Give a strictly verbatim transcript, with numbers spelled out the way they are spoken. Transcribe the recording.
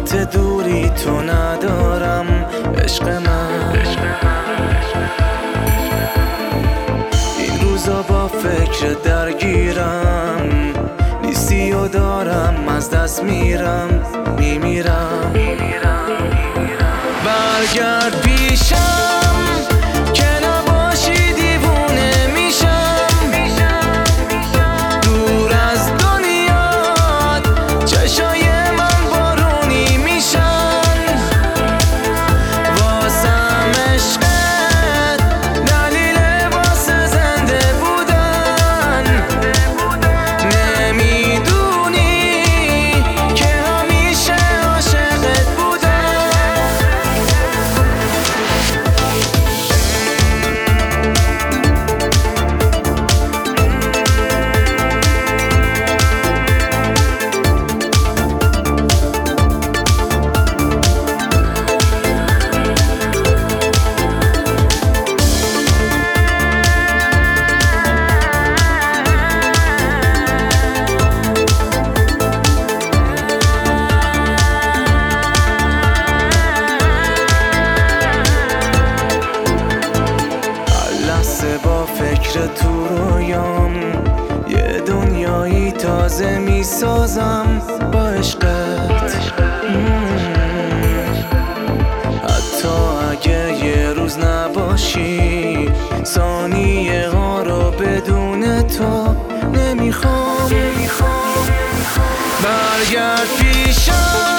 طاقت دوری تو ندارم عشق من. این روزا با فکر درگیرم، نیستی و دارم از دست میرم میمیرم. برگرد پیشم که نباشی دیوونه میشم، دور از دنیات چشای من بارونی میشن. واسم عشقت دلیل واسه زنده بودن، نمیدونی که همیشه عاشقت بودم. با فکر تو رویام یه دنیایی تازه میسازم با عشقت. حتی اگه یه روز نباشی، ثانیه ها رو بدون تو نمیخوام. برگرد پیشم